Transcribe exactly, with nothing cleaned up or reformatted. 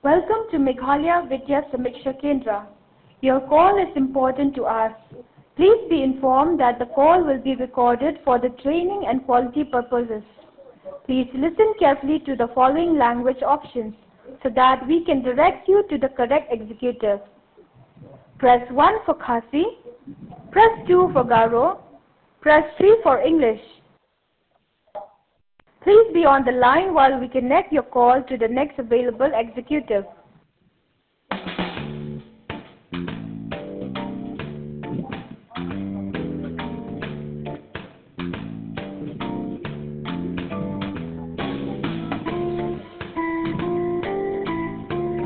Welcome to Meghalaya Vidya Samiksha Kendra. Your call is important to us. Please be informed that the call will be recorded for the training and quality purposes. Please listen carefully to the following language options so that we can direct you to the correct executive. Press one for Khasi, press two for Garo, press three for English. Please be on the line while we connect your call to the next available executive.